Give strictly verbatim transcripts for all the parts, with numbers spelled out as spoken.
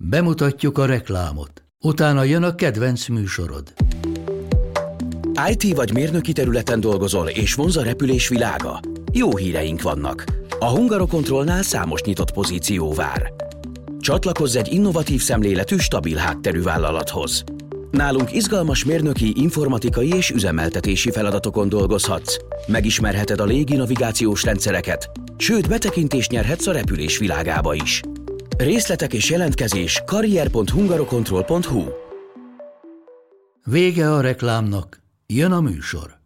Bemutatjuk a reklámot. Utána jön a kedvenc műsorod. í té vagy mérnöki területen dolgozol, és vonz a repülés világa? Jó híreink vannak. A Hungarocontrolnál számos nyitott pozíció vár. Csatlakozz egy innovatív szemléletű, stabil hátterű vállalathoz. Nálunk izgalmas mérnöki, informatikai és üzemeltetési feladatokon dolgozhatsz. Megismerheted a légi navigációs rendszereket, sőt betekintést nyerhetsz a repülés világába is. Részletek és jelentkezés karrier pont hungarocontrol pont hu. Vége a reklámnak, jön a műsor.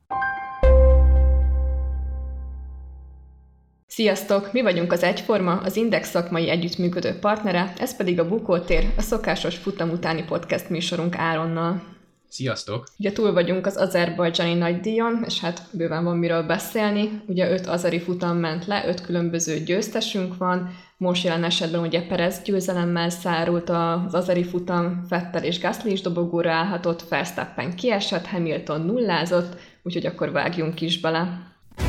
Sziasztok! Mi vagyunk az Egyforma, az Index szakmai együttműködő partnere, ez pedig a Bukótér, a szokásos futam utáni podcast műsorunk Áronnal. Sziasztok! Ugye túl vagyunk az azerbajdzsáni nagydíjon, és hát bőven van miről beszélni. Ugye öt azeri futam ment le, öt különböző győztesünk van. Most jelen esetben ugye Perez győzelemmel szárult az azeri futam, Vettel és Gasly is dobogóra állhatott, Verstappen kiesett, Hamilton nullázott, úgyhogy akkor vágjunk is bele.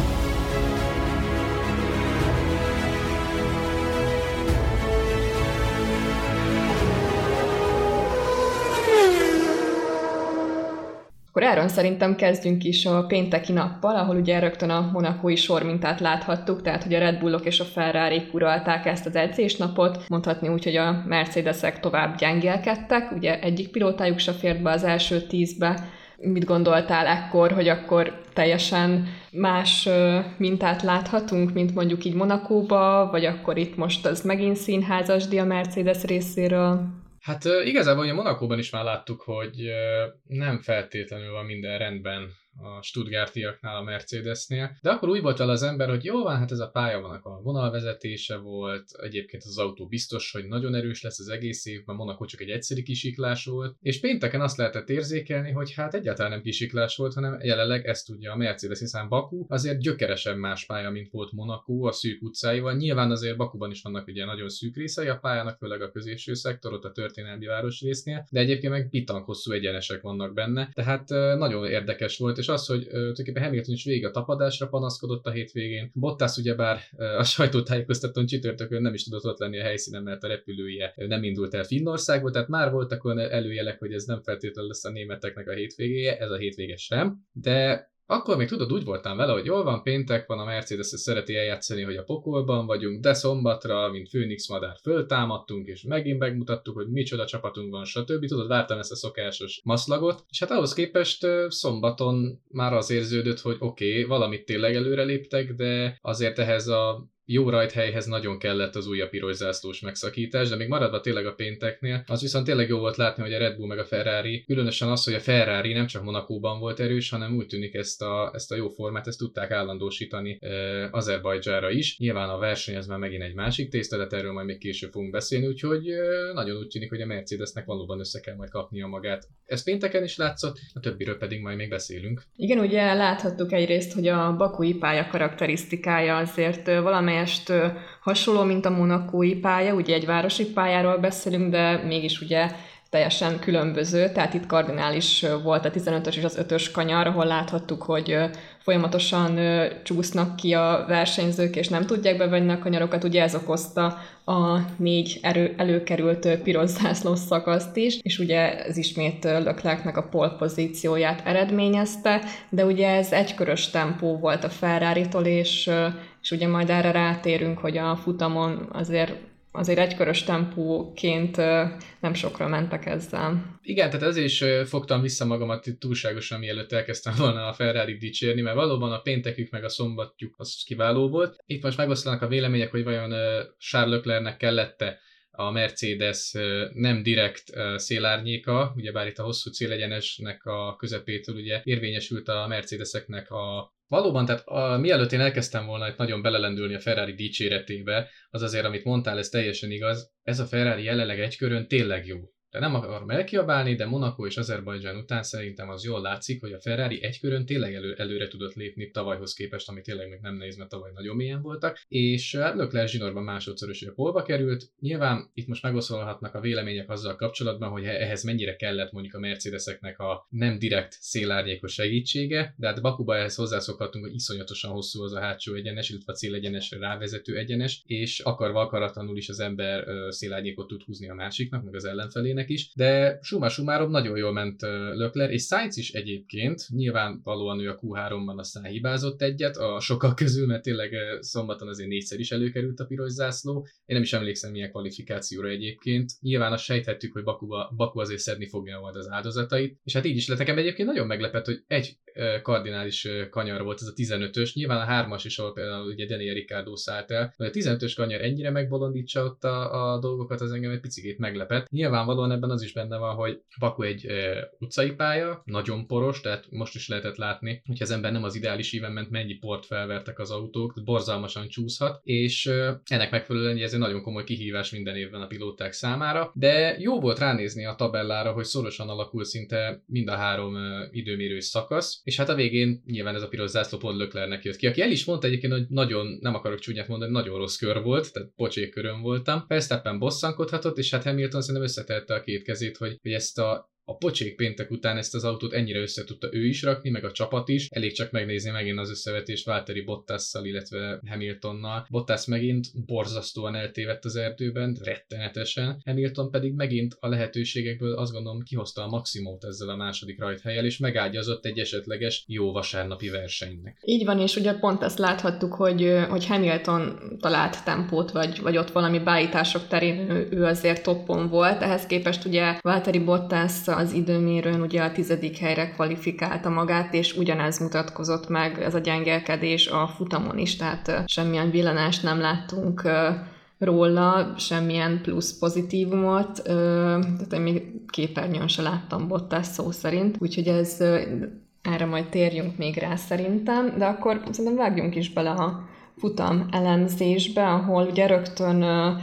Akkor Áron, szerintem kezdjünk is a pénteki nappal, ahol ugye rögtön a monakói sormintát láthattuk, tehát hogy a Red Bullok és a Ferrarik uralták ezt az edzésnapot, mondhatni úgy, hogy a Mercedesek tovább gyengélkedtek, ugye egyik pilótájuk se fért be az első tízbe. Mit gondoltál ekkor, hogy akkor teljesen más mintát láthatunk, mint mondjuk így Monakóba, vagy akkor itt most az megint színházasdi a Mercedes részéről? Hát igazából a Monakóban is már láttuk, hogy nem feltétlenül van minden rendben a stuttgartiaknál, a Mercedesnél, de akkor úgy volt vele az ember, hogy jó van, hát ez a pálya vannak a vonalvezetése volt, egyébként az autó biztos, hogy nagyon erős lesz az egész évben, Monakó csak egy egyszeri kisiklás volt, és pénteken azt lehetett érzékelni, hogy hát egyáltalán nem kisiklás volt, hanem jelenleg ezt tudja a Mercedes, hiszen Baku azért gyökeresen más pálya, mint volt Monakó a szűk utcáival. Nyilván azért Bakuban is vannak ugye nagyon szűk részei a pályának, főleg a középső szektor, ott a történelmi városrésznél, de egyébként meg bitang hosszú egyenesek vannak benne, tehát nagyon érdekes volt, és az, hogy tulajdonképpen Hamilton is végig a tapadásra panaszkodott a hétvégén. Bottas ugyebár a sajtótájékoztatón csütörtökön nem is tudott ott lenni a helyszínen, mert a repülője nem indult el Finnországból, tehát már voltak olyan előjelek, hogy ez nem feltétlenül lesz a németeknek a hétvégéje, ez a hétvége sem, de akkor még tudod, úgy voltam vele, hogy jól van, péntek van, a Mercedes szereti eljátszani, hogy a pokolban vagyunk, de szombatra, mint Főnix madár föltámadtunk, és megint megmutattuk, hogy micsoda csapatunk van, stb. Tudod, vártam ezt a szokásos maszlagot, és hát ahhoz képest szombaton már az érződött, hogy oké, okay, valamit tényleg előreléptek, de azért ehhez a jó rajthelyhez nagyon kellett az újabb piros zászlós megszakítás, de még maradva tényleg a pénteknél, az viszont tényleg jó volt látni, hogy a Red Bull meg a Ferrari, különösen az, hogy a Ferrari nem csak Monakóban volt erős, hanem úgy tűnik ezt a, ezt a jó formát, ezt tudták állandósítani e, Azerbajdzsára is. Nyilván a verseny az már megint egy másik tészta, de erről majd még később fogunk beszélni, úgyhogy e, nagyon úgy tűnik, hogy a Mercedesnek valóban össze kell majd kapnia magát. Ez pénteken is látszott, a többiről pedig majd még beszélünk. Igen, ugye láthattuk egyrészt, hogy a bakui pálya karakterisztikája azért valamely hasonló, mint a monakói pálya, ugye egy városi pályáról beszélünk, de mégis ugye teljesen különböző, tehát itt kardinális volt a tizenötös és az ötös kanyar, ahol láthattuk, hogy folyamatosan csúsznak ki a versenyzők, és nem tudják bevenni a kanyarokat, ugye ez okozta a négy erő, előkerült piros zászlós szakaszt is, és ugye ez ismét Leclercnek a pole pozícióját eredményezte, de ugye ez egykörös tempó volt a Ferraritól, és, és ugye majd erre rátérünk, hogy a futamon azért azért egykörös tempóként nem sokra mentek ezzel. Igen, tehát ezért is fogtam vissza magamat túlságosan, mielőtt elkezdtem volna a Ferrarit dicsérni, mert valóban a péntekük meg a szombatjuk az kiváló volt. Itt most megoszlanak a vélemények, hogy vajon Charles Leclercnek kellett-e a Mercedes nem direkt szélárnyéka, ugyebár itt a hosszú célegyenesnek a közepétől ugye érvényesült a Mercedeseknek a valóban, tehát a, mielőtt én elkezdtem volna itt nagyon belelendülni a Ferrari dicséretébe, az azért, amit mondtál, ez teljesen igaz. Ez a Ferrari jelenleg egy körön tényleg jó. De nem akarom elkiabálni, de Monaco és Azerbajdzsán után szerintem az jól látszik, hogy a Ferrari egy körön tényleg elő, előre tudott lépni tavalyhoz képest, ami tényleg még nem nehéz, mert tavaly nagyon mélyen voltak, és Leclerc zsinórban másodszor is polba került. Nyilván itt most megoszolhatnak a vélemények azzal kapcsolatban, hogy ehhez mennyire kellett mondjuk a Mercedeseknek a nem direkt szélárnyékos segítsége, de hát Bakuba ehhez hozzászokhatunk, hogy iszonyatosan hosszú az a hátsó egyenes, illetve a célegyenesre rávezető egyenes, és akarva akaratlanul is az ember szélárnyékot tud húzni a másiknak, meg az ellenfelének is, de summa summarum nagyon jól ment Leclerc, és Sainz is egyébként, nyilvánvalóan ő a kú háromban aztán hibázott egyet a sokak közül, mert tényleg szombaton azért négyszer is előkerült a piros zászló. Én nem is emlékszem milyen kvalifikációra egyébként. Nyilván azt sejthettük, hogy Bakuba, Baku azért szedni fogja majd az áldozatait, és hát így is lett. Nekem egyébként nagyon meglepett, hogy egy kardinális kanyar volt ez a tizenötös, nyilván a hármas is, ahol például ugye Daniel Ricciardo szállt el, hogy a tizenötös kanyar ennyire megbolondítsa ott a, a dolgokat, az engem egy picikét meglepett. Nyilvánvalóan ebben az is benne van, hogy Baku egy e, utcai pálya, nagyon poros, tehát most is lehetett látni, hogy az ember nem az ideális íven ment, mennyi port felvertek az autók, borzalmasan csúszhat, és e, ennek megfelelően ez egy nagyon komoly kihívás minden évben a pilóták számára, de jó volt ránézni a tabellára, hogy szorosan alakul szinte mind a három e, időmérős szakasz, és hát a végén nyilván ez a piros zászló pont Leclercnek jött ki, aki el is mondta egyébként, hogy nagyon, nem akarok csúnyát mondani, nagyon rossz kör volt, tehát pocsék körön voltam. Verstappen bosszankodhatott, és hát Hamilton szerintem összetette a két kezét, hogy, hogy ezt a a pocsék péntek után ezt az autót ennyire össze tudta ő is rakni, meg a csapat is. Elég csak megnézni megint az összevetést Valtteri Bottasszal, illetve Hamiltonnal. Bottas megint borzasztóan eltévedt az erdőben, rettenetesen. Hamilton pedig megint a lehetőségekből azt gondolom kihozta a maximumot ezzel a második rajthelyel, és megágyazott egy esetleges jó vasárnapi versenynek. Így van, és ugye pont ezt láthattuk, hogy, hogy Hamilton talált tempót, vagy, vagy ott valami beállítások terén ő, ő azért toppon volt. Ehhez képest ugye Valtteri Bottas az időmérőn ugye a tizedik helyre kvalifikálta magát, és ugyanez mutatkozott meg, ez a gyengelkedés a futamon is, tehát semmilyen villanást nem láttunk róla, semmilyen plusz pozitívumot, tehát én még képernyőn se láttam Bottas szó szerint, úgyhogy ez, erre majd térjünk még rá szerintem, de akkor szerintem vágjunk is bele a futam elemzésbe, ahol ugye rögtön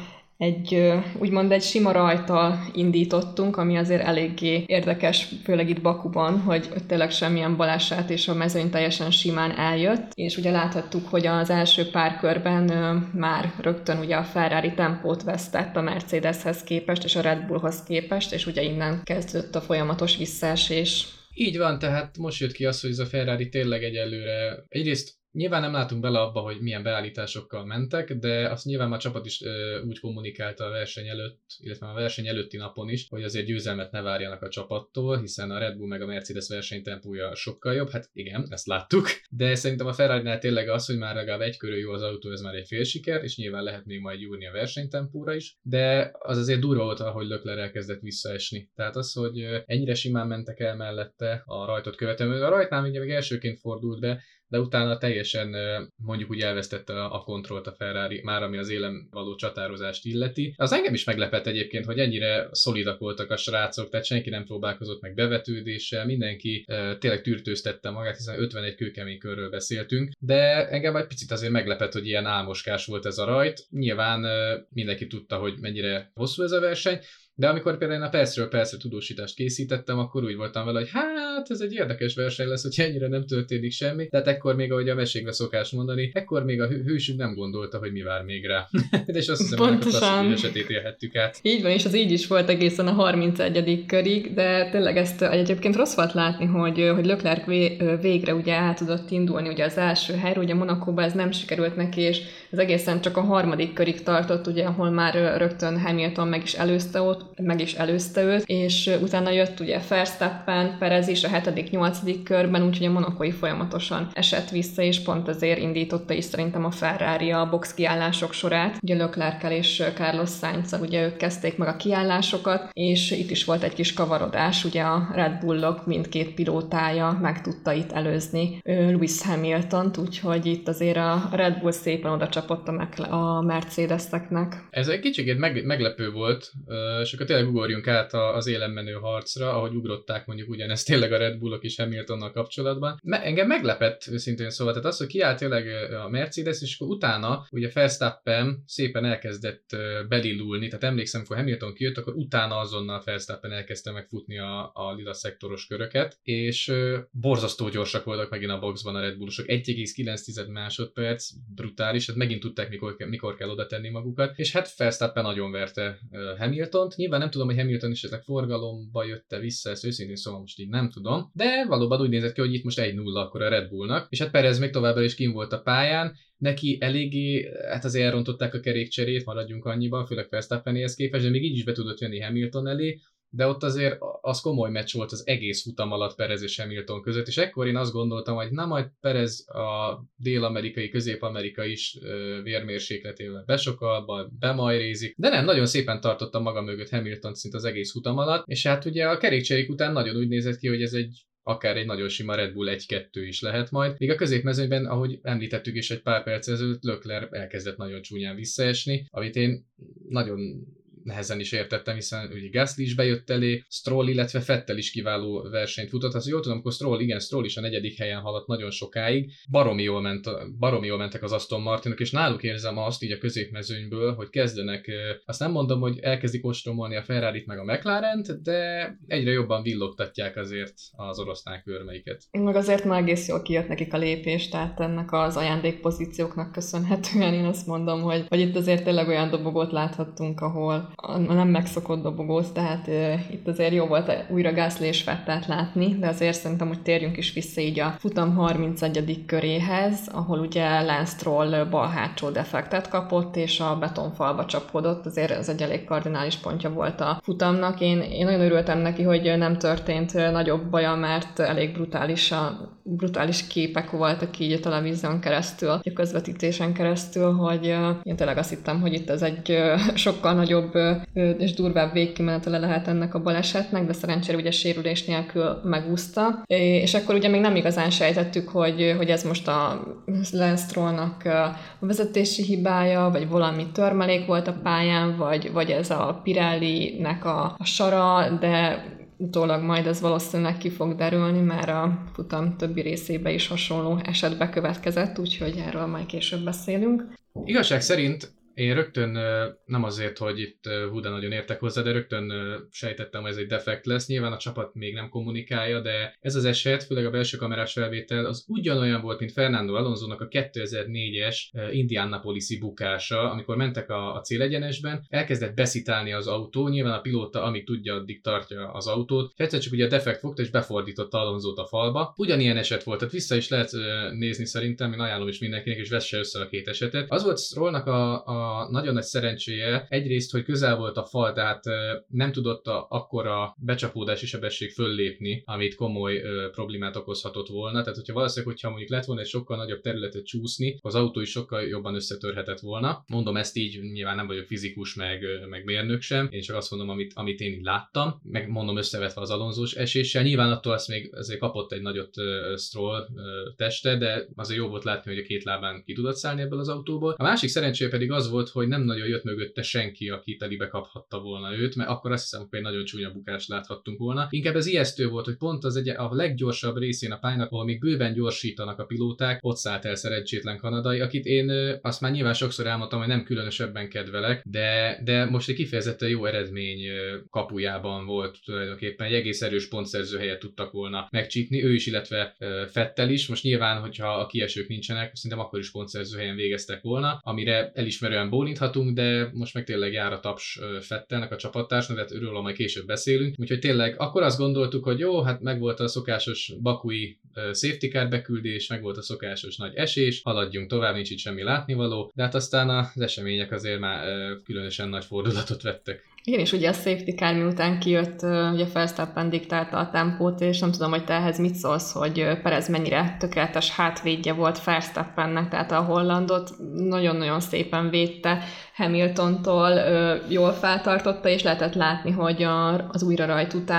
egy, úgymond egy sima rajttal indítottunk, ami azért eléggé érdekes, főleg itt Bakuban, hogy tényleg semmilyen baleset, és a mezőny teljesen simán eljött, és ugye láthattuk, hogy az első pár körben már rögtön ugye a Ferrari tempót vesztett a Mercedeshez képest, és a Red Bullhoz képest, és ugye innen kezdődött a folyamatos visszaesés. Így van, tehát most jött ki az, hogy ez a Ferrari tényleg egyelőre egyrészt nyilván nem látunk bele abba, hogy milyen beállításokkal mentek, de azt nyilván már a csapat is ö, úgy kommunikálta a verseny előtt, illetve a verseny előtti napon is, hogy azért győzelmet ne várjanak a csapattól, hiszen a Red Bull meg a Mercedes versenytempója sokkal jobb. Hát igen, ezt láttuk, de szerintem a Ferrari-nál tényleg az, hogy már legalább egy körül jó az autó, ez már egy fél siker, és nyilván lehet még majd gyúrni a versenytempóra is, de az azért durva volt, ahogy Leclerc elkezdett visszaesni. Tehát az, hogy ennyire simán mentek el mellette a rajtot követően, a rajtnál még, még elsőként fordult be, de utána teljesen mondjuk úgy elvesztette a kontrollt a Ferrari, már ami az élen való csatározást illeti. Az engem is meglepett egyébként, hogy ennyire szolidak voltak a srácok, tehát senki nem próbálkozott meg bevetődéssel, mindenki uh, tényleg tűrtőztette magát, hiszen ötvenegy kőkemény körről beszéltünk, de engem egy picit azért meglepett, hogy ilyen álmoskás volt ez a rajt. Nyilván uh, mindenki tudta, hogy mennyire hosszú ez a verseny, de amikor például én a percről percre tudósítást készítettem, akkor úgy voltam vele, hogy hát ez egy érdekes verseny lesz, hogy ennyire nem történik semmi. Tehát ekkor még, ahogy a meségre szokás mondani, ekkor még a hősünk nem gondolta, hogy mi vár még rá. De és azt hiszem, hogy a klasszikus esetét élhettük át. Így van, és az így is volt egészen a harmincegyedik körig, de tényleg ezt egyébként rossz volt látni, hogy, hogy Leclerc végre ugye el tudott indulni ugye az első helyre, ugye Monacóban ez nem sikerült neki, és ez egészen csak a harmadik körig tartott, ugye, ahol már rögtön Hamilton meg is előzte ott, meg is előzte őt, és utána jött ugye Verstappen, Perez is a hetedik nyolcadik körben, úgyhogy a monacói folyamatosan esett vissza, és pont ezért indította is szerintem a Ferrari a box kiállások sorát. Ugye Leclerc-kel és Carlos Sainz-al ugye ők kezdték meg a kiállásokat, és itt is volt egy kis kavarodás, ugye a Red Bullok mindkét pilótája meg tudta itt előzni Lewis Hamiltont, úgyhogy itt azért a Red Bull szépen oda csapott a Mercedeseknek. Ez egy kicsit meg, meglepő volt, és akkor tényleg ugorjunk át az élen menő harcra, ahogy ugrották mondjuk ugyanezt tényleg a Red Bullok is Hamiltonnal kapcsolatban. Me- engem meglepett őszintén szóval, tehát az, hogy kiállt tényleg a Mercedes, és akkor utána ugye Verstappen szépen elkezdett belilulni, tehát emlékszem, amikor Hamilton kijött, akkor utána azonnal Verstappen elkezdte megfutni a, a lila szektoros köröket, és borzasztó gyorsak voltak megint a boxban a Red Bullosok, egy egész kilenc másodperc, brutális, hát megint tudták, mikor, mikor kell oda tenni magukat, és hát Verstappen nagyon verte Hamiltont. Nyilván nem tudom, hogy Hamilton is esetleg forgalomba jött-e vissza, ezt őszintén szóval most így nem tudom, de valóban úgy nézett ki, hogy itt most egy nulla akkor a Red Bullnak, és hát Perez még továbbra is kim volt a pályán, neki eléggé, hát azért elrontották a kerékcserét, maradjunk annyiban, főleg Verstappenéhez képest, de még így is be tudott jönni Hamilton elé, de ott azért az komoly meccs volt az egész futam alatt Perez és Hamilton között, és ekkor én azt gondoltam, hogy na majd Perez a dél-amerikai, közép-amerikai is vérmérsékletével besokal, bemajrézik, de nem, nagyon szépen tartotta maga mögött Hamilton szinte az egész futam alatt, és hát ugye a kerékcserék után nagyon úgy nézett ki, hogy ez egy akár egy nagyon sima Red Bull egy kettő is lehet majd. Még a középmezőnyben, ahogy említettük is egy pár perc ezelőtt, Leclerc elkezdett nagyon csúnyán visszaesni, amit én nagyon nehezen is értettem, hiszen ugye Gasly is bejött elé, Stroll, illetve Vettel is kiváló versenyt futott. Hát jól tudom, akkor Stroll, igen, Stroll is a negyedik helyen haladt nagyon sokáig. Baromi jól, ment, baromi jól mentek az Aston Martinok, és náluk érzem azt így a középmezőnyből, hogy kezdenek, azt nem mondom, hogy elkezdik ostromolni a Ferrarit meg a McLarent, de egyre jobban villogtatják azért az oroszlán körmeiket. Meg azért már egész jól kijött nekik a lépés, tehát ennek az ajándékpozícióknak köszönhetően én azt mondom, hogy, hogy itt azért tényleg olyan dobogót láthattunk, ahol a nem megszokott dobogót, tehát uh, itt azért jó volt újra Gasly és Vettelt látni, de azért szerintem, hogy térjünk is vissza így a futam harmincegyedik köréhez, ahol ugye Lance Stroll bal hátsó defektet kapott, és a betonfalba csapódott, azért ez egy elég kardinális pontja volt a futamnak. Én, én nagyon örültem neki, hogy nem történt nagyobb baja, mert elég brutális, a, brutális képek voltak így a televízión keresztül, a közvetítésen keresztül, hogy uh, én tényleg azt hittem, hogy itt ez egy uh, sokkal nagyobb és durvább végkimenetele lehet ennek a balesetnek, de szerencsére ugye sérülés nélkül megúszta. És akkor ugye még nem igazán sejtettük, hogy, hogy ez most a Lance Strollnak a vezetési hibája, vagy valami törmelék volt a pályán, vagy, vagy ez a Pirelli-nek a, a sara, de utólag majd ez valószínűleg ki fog derülni, mert a futam többi részében is hasonló esetbe következett, úgyhogy erről majd később beszélünk. Igazság szerint én rögtön, nem azért, hogy itt hú, de nagyon értek hozzá, de rögtön sejtettem, hogy ez egy defekt lesz. Nyilván a csapat még nem kommunikálja, de ez az eset, főleg a belső kamerás felvétel, az ugyanolyan volt, mint Fernando Alonsónak a kétezer-négyes Indianapolisi bukása, amikor mentek a, a célegyenesben, elkezdett beszitálni az autó, nyilván a pilóta, amíg tudja, addig tartja az autót, egyszer csak ugye a defekt fogta és befordította Alonsót a falba. Ugyanilyen eset volt, tehát vissza is lehet nézni szerintem, én ajánlom is mindenkinek, és vesse össze a két esetet. Az volt Strollnak a, a A nagyon nagy szerencséje egyrészt, hogy közel volt a fal, tehát nem tudott a, akkora becsapódási sebesség föllépni, amit komoly ö, problémát okozhatott volna. Tehát, hogyha valószínűleg, hogyha mondjuk lett volna egy sokkal nagyobb területet csúszni, az autó is sokkal jobban összetörhetett volna. Mondom ezt így, nyilván nem vagyok fizikus, meg, meg mérnök sem, én csak azt mondom, amit, amit én így láttam, meg mondom összevetve az Alonsós eséssel. Nyilván attól azt még azért kapott egy nagyot uh, Stroll uh, teste, de azért jó volt látni, hogy a két lábán ki tudott szállni ebből az autóból. A másik szerencséje pedig az volt, hogy nem nagyon jött mögötte senki, aki telibe kaphatta volna őt, mert akkor azt hiszem, hogy egy nagyon csúnya bukást láthattunk volna. Inkább ez ijesztő volt, hogy pont az egy, a leggyorsabb részén a pályának, ahol még bőven gyorsítanak a pilóták, ott szállt el szerencsétlen kanadai, akit én azt már nyilván sokszor elmondtam, hogy nem különösebben kedvelek, de, de most egy kifejezetten jó eredmény kapujában volt tulajdonképpen, egy egész erős pontszerző helyet tudtak volna megcsípni, ő is, illetve Vettel is. Most nyilván, hogyha a kiesők nincsenek, szerintem akkor is pontszerző helyen végeztek volna, amire elismerően bólinthatunk, de most meg tényleg jár a taps Vettelnek, a csapattársnak, tehát őről majd később beszélünk. Úgyhogy tényleg akkor azt gondoltuk, hogy jó, hát megvolt a szokásos bakui safety car beküldés, megvolt a szokásos nagy esés, haladjunk tovább, nincs itt semmi látnivaló, de hát aztán az események azért már különösen nagy fordulatot vettek. Igen, és ugye a safety car miután kijött, ugye Verstappen diktálta a tempót, és nem tudom, hogy te ehhez mit szólsz, hogy Perez mennyire tökéletes hátvédje volt Verstappennek, tehát a hollandot nagyon-nagyon szépen védte Hamiltontól, jól feltartotta, és lehetett látni, hogy az újra rajt után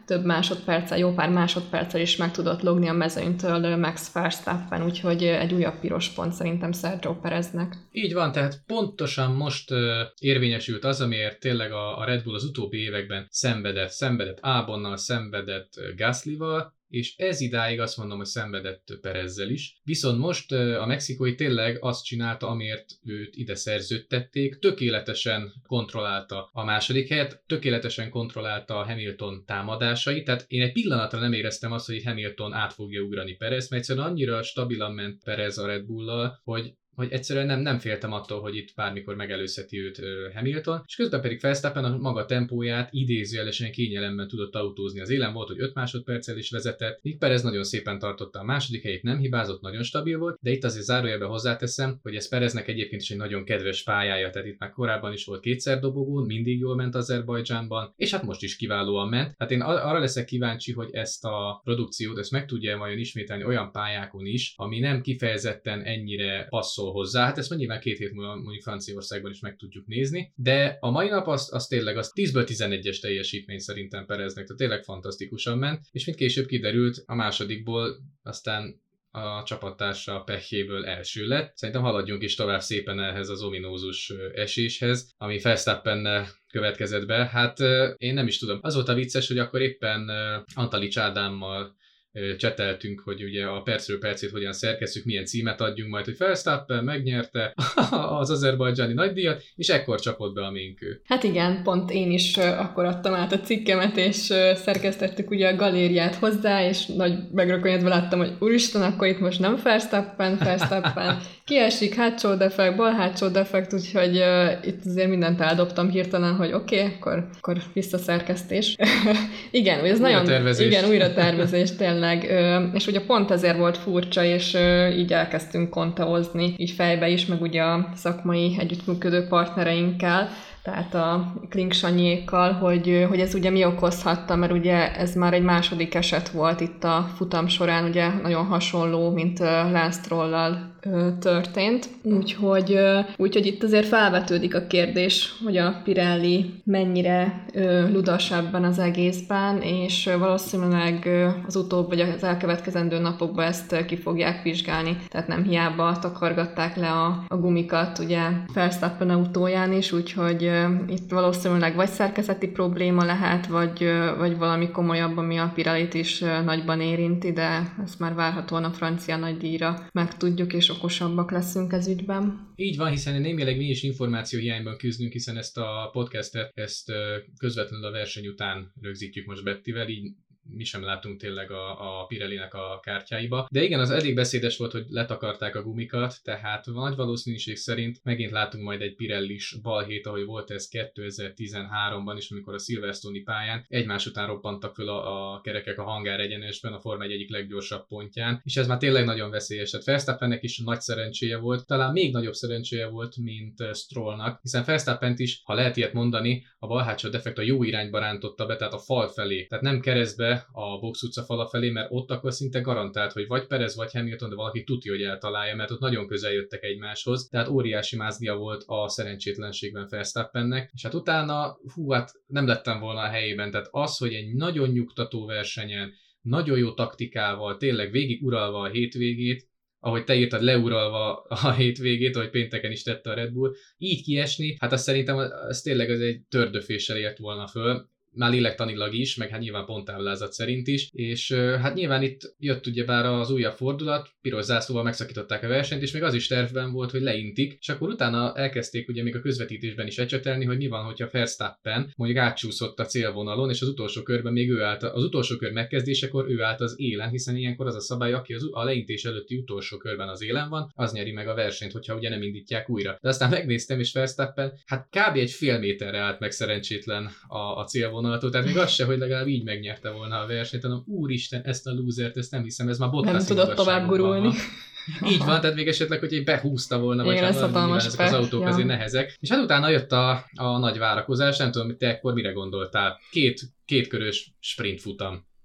több másodperccel, jó pár másodperccel is meg tudott logni a mezőnytől Max Verstappen, úgyhogy egy újabb piros pont szerintem Sergio Pereznek. Így van, tehát pontosan most uh, érvényesült az, amiért tényleg a, a Red Bull az utóbbi években szenvedett, szenvedett Albonnal, szenvedett uh, Gaslyval, és ez idáig azt mondom, hogy szenvedett Perezzel is. Viszont most a mexikói tényleg azt csinálta, amiért őt ide szerződtették, tökéletesen kontrollálta a második helyet, tökéletesen kontrollálta a Hamilton támadásait, tehát én egy pillanatra nem éreztem azt, hogy Hamilton át fogja ugrani Perez, mert egyszerűen annyira stabilan ment Perez a Red Bull-lal, hogy hogy egyszerűen nem, nem féltem attól, hogy itt bármikor megelőzheti őt uh, Hamilton, és közben pedig Verstappen a maga tempóját idézőjelesen kényelemben tudott autózni. Az élen volt, hogy öt másodperccel is vezetett, míg Perez nagyon szépen tartotta a második helyét, nem hibázott, nagyon stabil volt, de itt azért zárójelben hozzáteszem, hogy ez Pereznek egyébként is egy nagyon kedves pályája, tehát itt már korábban is volt kétszer dobogón, mindig jól ment Azerbajdzsánban, és hát most is kiválóan ment. Hát én arra leszek kíváncsi, hogy ezt a produkciót, ezt meg tudja vajon ismételni olyan pályákon is, ami nem kifejezetten ennyire passzol hozzá. Hát ezt nyilván két hét múlva mondjuk Franciaországban is meg tudjuk nézni, de a mai nap az, az tényleg az tízből tizenegyes teljesítmény szerintem Pereznek, tehát tényleg fantasztikusan ment, és mint később kiderült, a másodikból aztán a csapattársa pehjéből első lett. Szerintem haladjunk is tovább szépen ehhez az ominózus eséshez, ami Verstappennel következett be. Hát én nem is tudom. Az volt a vicces, hogy akkor éppen Antalics Ádámmal cseteltünk, hogy ugye a percről percét hogyan szerkesszük, milyen címet adjunk majd, hogy Verstappen megnyerte az azerbajdzsáni nagydíjat, és ekkor csapott be a ménkő. Hát igen, pont én is akkor adtam át a cikkemet, és szerkesztettük ugye a galériát hozzá, és nagy megrökönyödve láttam, hogy úristen, akkor itt most nem Verstappen, Verstappen, kiesik, hátsó defekt, bal hátsó defekt, úgyhogy uh, itt azért mindent eldobtam hirtelen, hogy oké, okay, akkor, akkor visszaszerkesztés. igen, ez nagyon... Tervezés. Igen, újra tervezés, tényleg. Uh, és ugye pont ezért volt furcsa, és uh, így elkezdtünk kontaozni, így fejbe is, meg ugye a szakmai együttműködő partnereinkkel, tehát a Klink-Sanyékkal, hogy, hogy ez ugye mi okozhatta, mert ugye ez már egy második eset volt itt a futam során, ugye nagyon hasonló, mint Lance Stroll-lal történt. Úgyhogy, úgyhogy itt azért felvetődik a kérdés, hogy a Pirelli mennyire ludas ebben az egészben, és valószínűleg az utóbb, vagy az elkövetkezendő napokban ezt ki fogják vizsgálni. Tehát nem hiába takargatták le a, a gumikat ugye Verstappen autóján is, úgyhogy itt valószínűleg vagy szerkezeti probléma lehet, vagy, vagy valami komolyabb, ami a Pirellit is nagyban érinti, de ezt már várhatóan a francia nagydíjra megtudjuk, és okosabbak leszünk ez ügyben. Így van, hiszen némileg mi is információhiányban küzdünk, hiszen ezt a podcastet ezt közvetlenül a verseny után rögzítjük most Bettivel, így mi sem látunk tényleg a, a Pirellinek a kártyáiba. De igen, az elég beszédes volt, hogy letakarták a gumikat, tehát nagy valószínűség szerint megint látunk majd egy Pirellis balhét, ahogy volt ez kétezer-tizenháromban is, amikor a Silverstone-i pályán egymás után roppantak föl a, a kerekek a hangár egyenesben, a Forma egy egyik leggyorsabb pontján, és ez már tényleg nagyon veszélyes. Tehát Verstappennek is nagy szerencséje volt, talán még nagyobb szerencséje volt, mint Strollnak, hiszen Verstappent is, ha lehet ilyet mondani, a bal hátsó defekt a jó irányba rántotta be, tehát a fal felé, tehát nem keresztbe a box utca fala felé, mert ott akkor szinte garantált, hogy vagy Perez, vagy Hamilton, de valaki tudja, hogy eltalálja, mert ott nagyon közel jöttek egymáshoz, tehát óriási mázlia volt a szerencsétlenségben Verstappennek, és hát utána, hú, hát nem lettem volna a helyében, tehát az, hogy egy nagyon nyugtató versenyen, nagyon jó taktikával, tényleg végig uralva a hétvégét, ahogy te írtad, leuralva a hétvégét, ahogy pénteken is tette a Red Bull, így kiesni, hát azt szerintem az tényleg az egy tördöféssel ért volna föl, már lélektanilag is, meg hát nyilván ponttáblázat szerint is, és hát nyilván itt jött ugyebár az újabb fordulat, piros zászlóval megszakították a versenyt, és még az is tervben volt, hogy leintik, és akkor utána elkezdték ugye még a közvetítésben is ecsetelni, hogy mi van, hogyha Verstappen mondjuk átcsúszott a célvonalon, és az utolsó körben még ő állt, az utolsó kör megkezdésekor ő állt az élen, hiszen ilyenkor az a szabály, aki az, a leintés előtti utolsó körben az élen van, az nyeri meg a versenyt, hogyha ugye nem indítják újra. De aztán megnéztem, és Verstappen hát kb. Egy fél méterre állt meg szerencsétlen a, a célvonalatól, tehát még az se, hogy legalább így megnyerte volna a versenyt, hanem úristen, ezt a lúzert, ezt nem hiszem, ez már Bottas nem tudott tovább gurulni. Így van, tehát még esetleg, hogy behúzta volna, vagy hát ezek az autók ja. azért nehezek. És hát utána jött a, a nagy várakozás, nem tudom, te ekkor mire gondoltál. Két, két körös sprint futam.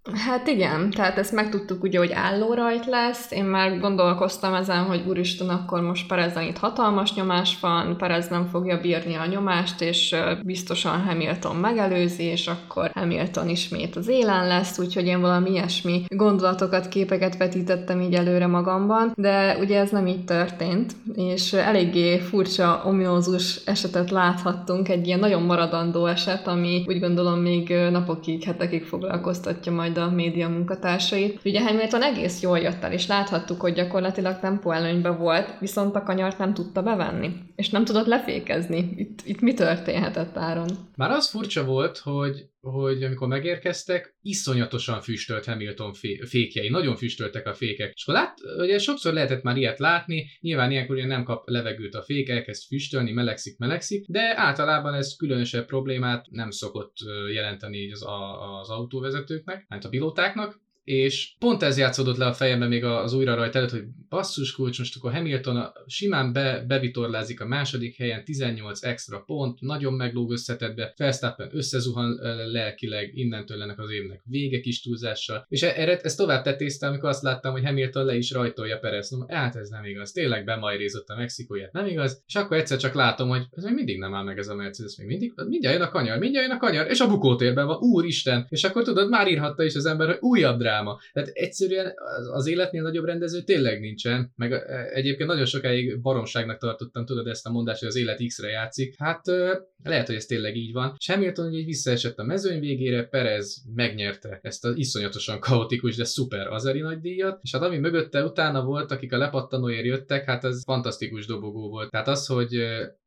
Hát igen, tehát ezt megtudtuk ugye, hogy állórajt lesz. Én már gondolkoztam ezen, hogy úristen, akkor most Perezen itt hatalmas nyomás van, Perez nem fogja bírni a nyomást, és biztosan Hamilton megelőzi, és akkor Hamilton ismét az élen lesz, úgyhogy én valami ilyesmi gondolatokat, képeket vetítettem így előre magamban, de ugye ez nem így történt, és eléggé furcsa, ominózus esetet láthattunk, egy ilyen nagyon maradandó eset, ami úgy gondolom még napokig, hetekig foglalkoztatja majd a média munkatársait. Ugye Hamilton egész jól jött el, és láthattuk, hogy gyakorlatilag tempóelőnyben volt, viszont a kanyart nem tudta bevenni, és nem tudott lefékezni. Itt, itt mi történhetett, Áron? Már az furcsa volt, hogy hogy amikor megérkeztek, iszonyatosan füstölt Hamilton fé- fékjei, nagyon füstöltek a fékek. És akkor lát, ugye sokszor lehetett már ilyet látni, nyilván ilyenkor ugye nem kap levegőt a fék, elkezd füstölni, melegszik, melegszik, de általában ez különösebb problémát nem szokott jelenteni az, a, az autóvezetőknek, hát a pilótáknak, és pont ez játszódott le a fejembe még az újra rajt előtt, hogy basszus kulcs, most akkor Hamilton a, simán be, bevitorlázik a második helyen, tizennyolc extra pont, nagyon meglóg összetettbe, Verstappen összezuhan lelkileg, innentől ennek az évnek vége kis túlzással, és erre ezt tovább tetéztem, amikor azt láttam, hogy Hamilton le is rajtolja Perez, no, hát ez nem igaz, tényleg bemajrézott a mexikóját, nem igaz, és akkor egyszer csak látom, hogy ez még mindig nem áll meg ez a Mercedes, még mindig, mindjárt jön a kanyar, mindjárt jön a kanyar, és a bukótérben van, úristen, és akkor tudod, már írhatta is az ember, hogy újabb dráma. Tehát egyszerűen az életnél nagyobb rendező tényleg nincsen, meg egyébként nagyon sokáig baromságnak tartottam, tudod ezt a mondást, hogy az élet X-re játszik. Hát lehet, hogy ez tényleg így van. És Hamilton így visszaesett a mezőny végére, Perez megnyerte ezt az iszonyatosan kaotikus, de szuper azeri nagydíjat, és hát ami mögötte utána volt, akik a lepattanóért jöttek, hát ez fantasztikus dobogó volt. Tehát az, hogy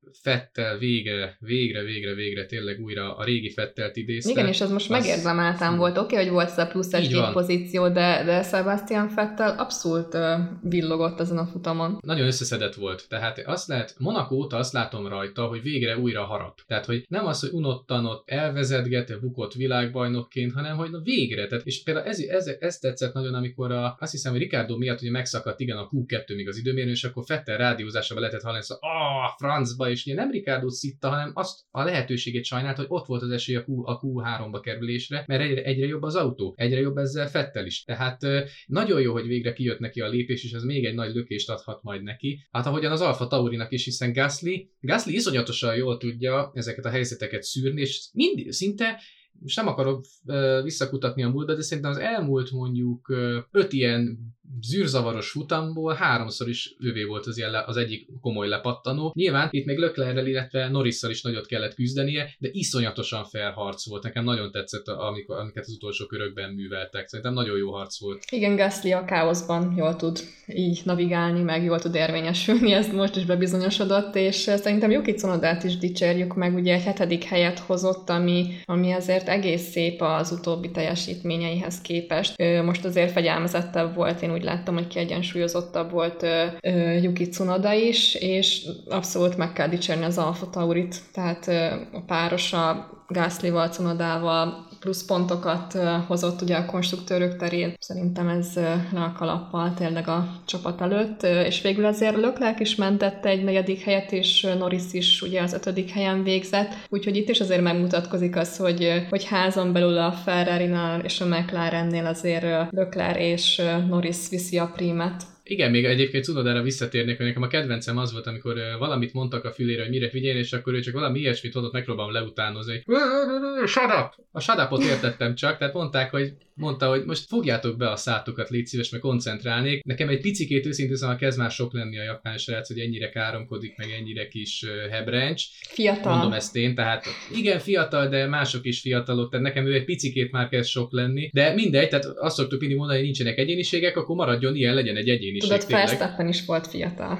Vettel végre, végre, végre, végre tényleg újra a régi Vettelt idézte. Igen, és ez most az... megérdemeltem volt. Oké, okay, hogy volt ez a plusz egy pozíció, de, de Sebastian Vettel abszolút uh, villogott ezen a futamon. Nagyon összeszedett volt. Tehát azt lehet, Monaco óta azt látom rajta, hogy végre újra harap. Tehát, hogy nem az, hogy unottan ott elvezetgette, bukott világbajnokként, hanem, hogy na végre. Tehát, és például ez, ez, ez tetszett nagyon, amikor a, azt hiszem, hogy Ricardo miatt ugye megszakadt igen a kú kettő még az időmérő, és akkor Vettel rádiózásában lehetett hallani, hogy ah, francba, és ugye nem Ricardo szitta, hanem azt a lehetőségét sajnált, hogy ott volt az esély a, Q, a kú háromba kerülésre, mert egyre, egyre jobb az autó, egyre jobb ezzel Vettel is. Tehát nagyon jó, hogy végre kijött neki a lépés, és ez még egy nagy lökést adhat majd neki. Hát ahogyan az Alfa Taurinak is, hiszen Gasly, Gasly iszonyatosan jól tudja ezeket a helyzeteket szűrni, és mindig szinte, most nem akarok uh, visszakutatni a múltba, de szerintem az elmúlt mondjuk uh, öt ilyen zűrzavaros futamból háromszor is ővé volt az, ilyen le, az egyik komoly lepattanó. Nyilván itt még Leclerrel, illetve Norrisszal is nagyot kellett küzdenie, de iszonyatosan fair harc volt. Nekem nagyon tetszett, amikor, amiket az utolsó körökben műveltek. Szerintem nagyon jó harc volt. Igen, Gasly a káoszban jól tud így navigálni, meg jól tud érvényesülni, ez most is bebizonyosodott, és szerintem Yuki Tsunodát is dicsérjük meg, ugye egy hetedik helyet hozott, ami, ami azért egész szép az utóbbi teljesítményeihez képest. Most azért fegyelmezettebb volt, én úgy láttam, hogy kiegyensúlyozottabb volt Yuki Tsunoda is, és abszolút meg kell dicsérni az Alfa Taurit, tehát a párosa Gaslyval, Tsunodával plusz pontokat hozott ugye a konstruktőrök terén. Szerintem ez le a kalappal tényleg a csapat előtt, és végül azért Leclerc is mentette egy negyedik helyet, és Norris is ugye az ötödik helyen végzett, úgyhogy itt is azért megmutatkozik az, hogy, hogy házon belül a Ferrari-nál és a McLarennél azért Leclerc és Norris viszi a prímet. Igen, még egyébként Tsunodára visszatérnék, hogy nekem a kedvencem az volt, amikor valamit mondtak a fülére, hogy mire figyelni, és akkor ő csak valami ilyesmit hozott, megpróbálom leutánozni. Shut up! A shut upot értettem csak, tehát mondták, hogy mondta, hogy most fogjátok be a szátokat, légy szíves, meg koncentrálnék. Nekem egy picikét őszintén szóval kezd már sok lenni a japán srác, hogy ennyire káromkodik, meg ennyire kis hebrencs. Fiatal. Mondom ezt én, tehát igen, fiatal, de mások is fiatalok, tehát nekem ő egy picikét már kezd sok lenni. De mindegy, tehát azt szoktuk mindig mondani, hogy nincsenek egyéniségek, akkor maradjon ilyen, legyen egy egyéniség. Tudod, Verstappen is volt fiatal.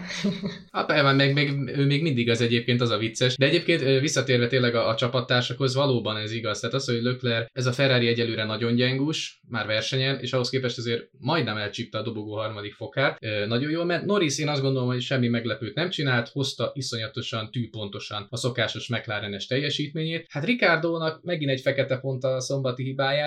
Hát meg, meg, ő még mindig az egyébként, az a vicces. De egyébként visszatérve tényleg a, a csapattársakhoz, valóban ez igaz. Tehát az, hogy Leclerc, ez a Ferrari egyelőre nagyon gyengus, már versenyen, és ahhoz képest azért majdnem elcsípte a dobogó harmadik fokát. E, nagyon jól ment. Norris, én azt gondolom, hogy semmi meglepőt nem csinált, hozta iszonyatosan, tűpontosan a szokásos McLarenes teljesítményét. Hát Ricardónak megint egy fekete pont a szombati hibájáért,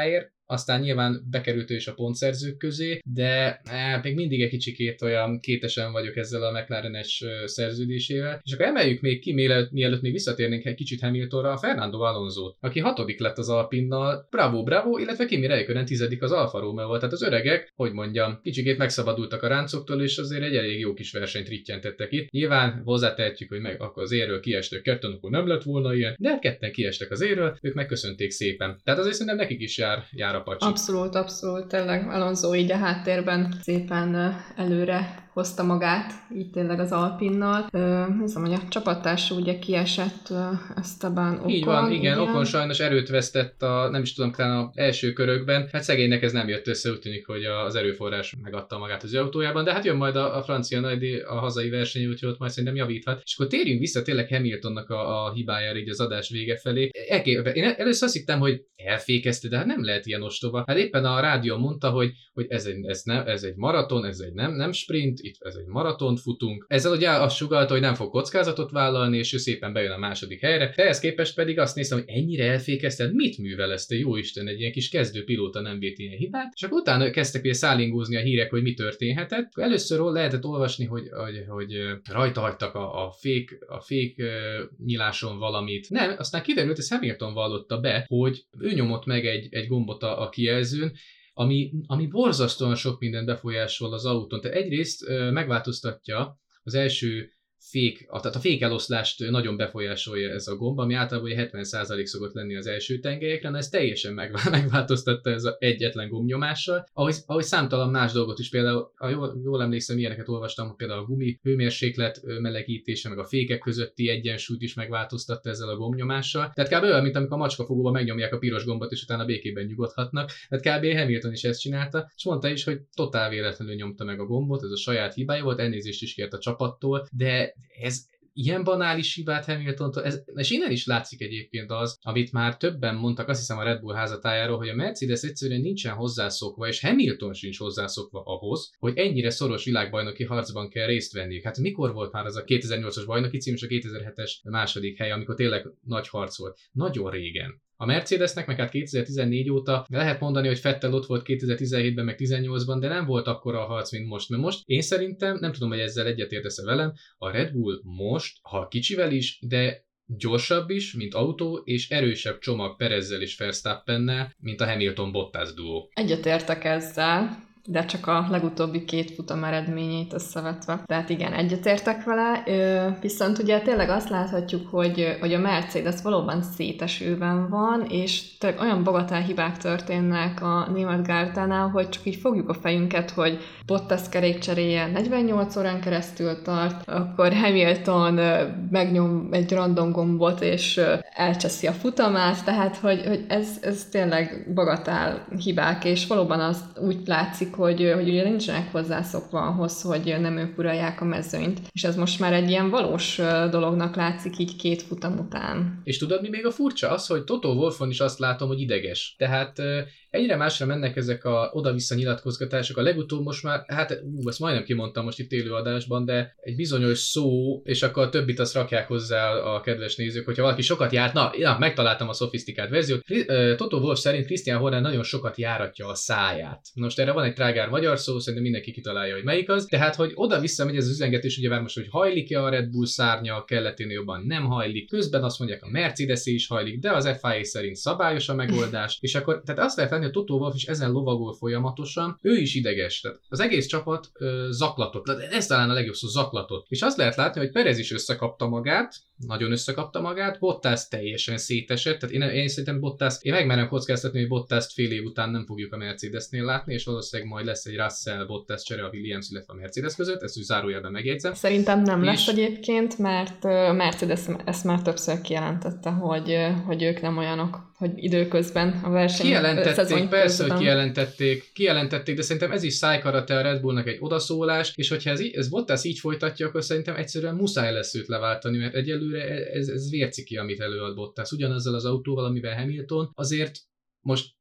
aztán nyilván bekerült ő is a pontszerzők közé, de eh, még mindig egy kicsikét olyan kétesen vagyok ezzel a McLaren-es szerződésével. És akkor emeljük még ki, mielőtt, mielőtt még visszatérnénk egy kicsit Hamiltonra, a Fernando Alonsót, aki hatodik lett az Alpinnal, bravo, bravo, illetve Kimi Räikkönen tizedik az Alfa Romeo-val. Tehát az öregek, hogy mondjam, kicsikét megszabadultak a ráncoktól, és azért egy elég jó kis versenyt rittyentettek itt. Nyilván hozzátehetjük, hogy meg akkor az érről kiestek ketten, akkor nem lett volna ilyen, de ketten kiestek az érről, ők megköszönték szépen. Tehát azért szerintem nekik is jár, jár a pacsi. Abszolút, abszolút, tényleg Alonso így a háttérben szépen előre hozta magát, így tényleg az Alpinnal. Hiszem, hogy a csapattársa ugye kiesett Esteban Ocon. Így van, igen, igen. Ocon sajnos erőt vesztett a, nem is tudom, talán az első körökben. Hát szegénynek ez nem jött össze, úgy tűnik, hogy az erőforrás megadta magát az autójában, de hát jön majd a, a francia nagydíj, a hazai verseny, úgyhogy ott majd szerintem javíthat. És akkor térjünk vissza tényleg Hamiltonnak a, a hibájára így az adás vége felé. Elkép, én először azt hittem, hogy elfékezte, de hát nem lehet ilyen ostoba. Hát éppen a rádió mondta, hogy, hogy ez, egy, ez, nem, ez egy maraton, ez egy nem, nem sprint, itt ez egy maratont futunk. Ezzel ugye azt sugallta, hogy nem fog kockázatot vállalni, és ő szépen bejön a második helyre. De ehhez képest pedig azt néztem, hogy ennyire elfékezted, mit művel ezt, jó Isten, egy ilyen kis kezdő pilóta nem vét ilyen hibát. És akkor utána kezdtek ugye szállingózni a hírek, hogy mi történhetett. Először lehetett olvasni, hogy, hogy, hogy rajta hagytak a, a fék, a fék uh, nyiláson valamit. Nem, aztán kiderült, ez Hamilton vallotta be, hogy ő nyomott meg egy, egy gombot a, a kijelzőn, Ami, ami borzasztóan sok mindent befolyásol az autón. Tehát egyrészt ö, megváltoztatja az első fék, a, tehát a fékeloszlást nagyon befolyásolja ez a gomb, ami általában hetven százalék szokott lenni az első tengelyekre, ez teljesen megváltoztatta ez az egyetlen gombnyomással. Ahogy, ahogy számtalan más dolgot is, például, ha jól, jól emlékszem, ilyeneket olvastam, például a gumi hőmérséklet melegítése, meg a fékek közötti egyensúlyt is megváltoztatta ezzel a gombnyomással. Tehát kb. Olyan, mint amikor a macskafogóban megnyomják a piros gombot, és utána békében nyugodhatnak. Tehát kb. Hamilton is ezt csinálta, és mondta is, hogy totál véletlenül nyomta meg a gombot, ez a saját hibája volt, elnézést is kért a csapattól, de ez ilyen banális hibát Hamiltontól, ez, és innen is látszik egyébként az, amit már többen mondtak, azt hiszem a Red Bull házatájáról, hogy a Mercedes egyszerűen nincsen hozzászokva, és Hamilton sincs hozzászokva ahhoz, hogy ennyire szoros világbajnoki harcban kell részt venniük. Hát mikor volt már az a kétezer-nyolcas bajnoki cím és a kétezer-hetes második hely, amikor tényleg nagy harc volt? Nagyon régen. A Mercedesnek meg hát kétezer-tizennégy óta lehet mondani, hogy Vettel ott volt kétezer-tizenhétben meg tizennyolcban, de nem volt akkora a harc, mint most. Mert most én szerintem, nem tudom, hogy ezzel egyetértesz-e velem, a Red Bull most, ha kicsivel is, de gyorsabb is, mint autó, és erősebb csomag Perezzel és Verstappennel, mint a Hamilton-Bottas duó. Egyetértek ezzel, de csak a legutóbbi két futam eredményeit összevetve. Tehát igen, egyetértek vele, viszont ugye tényleg azt láthatjuk, hogy, hogy a Mercedes valóban szétesőben van, és olyan bagatell hibák történnek a német Gárdánál, hogy csak így fogjuk a fejünket, hogy Bottas kerékcseréje negyvennyolc órán keresztül tart, akkor Hamilton megnyom egy random gombot, és elcseszi a futamát, tehát hogy, hogy ez, ez tényleg bagatell hibák, és valóban az úgy látszik, hogy, hogy ugye nincsenek hozzászokva ahhoz, hogy nem ők uralják a mezőnyt. És ez most már egy ilyen valós dolognak látszik így két futam után. És tudod, mi még a furcsa? Az, hogy Toto Wolffon is azt látom, hogy ideges. Tehát egyre másra mennek ezek a oda-vissza nyilatkozgatások. A legutóbb most már, hát ú, ezt majdnem kimondtam most itt élő adásban, de egy bizonyos szó, és akkor a többit azt rakják hozzá a kedves nézők, hogyha valaki sokat járt, na, na megtaláltam a szofisztikált verziót. Toto Wolff szerint Christian Horner nagyon sokat járatja a száját. Most erre van egy trágár magyar szó, szerintem mindenki kitalálja, hogy melyik az. Tehát, hogy oda-vissza megy ez az üzengetés, ugye már most, hogy hajlik-e a Red Bull szárnya, kelleténél jobban nem hajlik. Közben azt mondják, a Mercedes is hajlik, de az ef i á szerint szabályos a megoldás. És akkor, tehát azt lehet lenni, hogy Toto Wolff is ezen lovagol folyamatosan, ő is ideges. Tehát az egész csapat ö, zaklatott. Ez talán a legjobb szó, zaklatott. És azt lehet látni, hogy Perez is összekapta magát, nagyon összekapta magát, Bottas teljesen szétesett, tehát én, én szerintem Bottas, én megmerem kockáztatni, hogy Bottast fél év után nem fogjuk a Mercedesnél látni, és valószínűleg majd lesz egy Russell Bottas csere a Williams, illetve a Mercedes között, ezt úgy zárójelben megjegyzem. Szerintem nem és... lesz egyébként, mert Mercedes ezt már többször kijelentette, hogy, hogy ők nem olyanok, hogy időközben a verseny kijelentették, persze, hogy kijelentették, kijelentették, de szerintem ez is szájkarate a Red Bullnak egy odaszólás, és hogyha ez, ez Bottas így folytatja, akkor szerintem egyszerűen muszáj lesz őt leváltani, mert egyelőre ez, ez vérciki, amit előad Bottas. Ugyanazzal az autóval, amivel Hamilton, azért most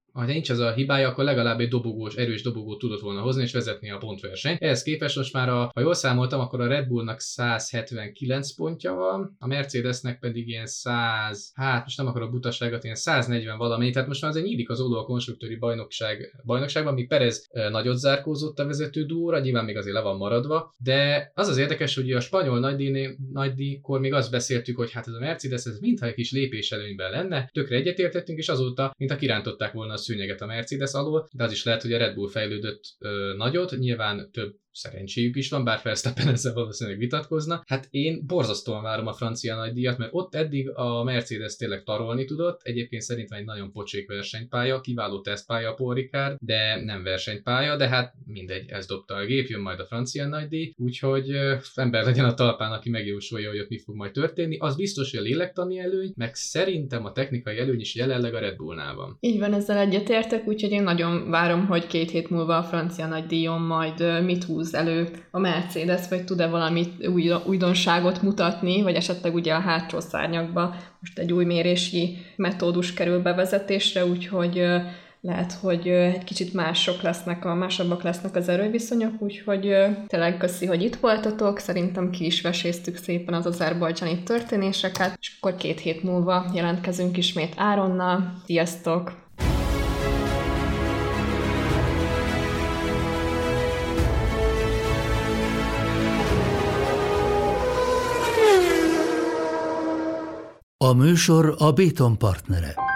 ha nincs az a hibája, akkor legalább egy dobogós, erős dobogót tudott volna hozni, és vezetni a pontversenyt. Ehhez képest most már, a, ha jól számoltam, akkor a Red Bullnak száz hetvenkilenc pontja van, a Mercedesnek pedig ilyen száz, hát most nem akarok butaságot, ilyen száz negyven valami, tehát most már azért nyílik az olló a konstruktőri bajnokság, bajnokságban, míg Perez e, nagyot zárkózott a vezető dúra, nyilván még azért le van maradva, de az az érdekes, hogy a spanyol nagydíjkor nagydíj, még azt beszéltük, hogy hát ez a Mercedes, ez mintha egy kis lépés előnyben lenne, tökre egyetértettünk, és azóta, mintha kirántották volna a szőnyeget a Mercedes alól, de az is lehet, hogy a Red Bull fejlődött ö, nagyot, nyilván több szerencséjük is van, bár Verstappen ezzel valószínűleg vitatkozna. Hát én borzasztóan várom a francia nagydíjat, mert ott eddig a Mercedes tényleg tarolni tudott, egyébként szerintem egy nagyon pocsék versenypálya, kiváló tesztpálya a Paul Ricard, de nem versenypálya, de hát mindegy, ez dobta a gép, jön majd a francia nagydíj, úgyhogy ö, ember legyen a talpán, aki megjósolja, hogy ott mi fog majd történni. Az biztos, hogy a lélektani előny, meg szerintem a technikai előny is jelenleg a Red Bullnál van. Így van, ezzel egyetértek, úgyhogy én nagyon várom, hogy két hét múlva a francia nagydíjon majd mit húz elő a Mercedes, vagy tud-e valami új, újdonságot mutatni, vagy esetleg ugye a hátsó szárnyakba most egy új mérési metódus kerül bevezetésre, úgyhogy lehet, hogy egy kicsit mások lesznek, a másabbak lesznek az erőviszonyok, úgyhogy tényleg köszi, hogy itt voltatok, szerintem ki is veséztük szépen az azerbajdzsáni történéseket, és akkor két hét múlva jelentkezünk ismét Áronnal. Sziasztok! A műsor a Béton partnere.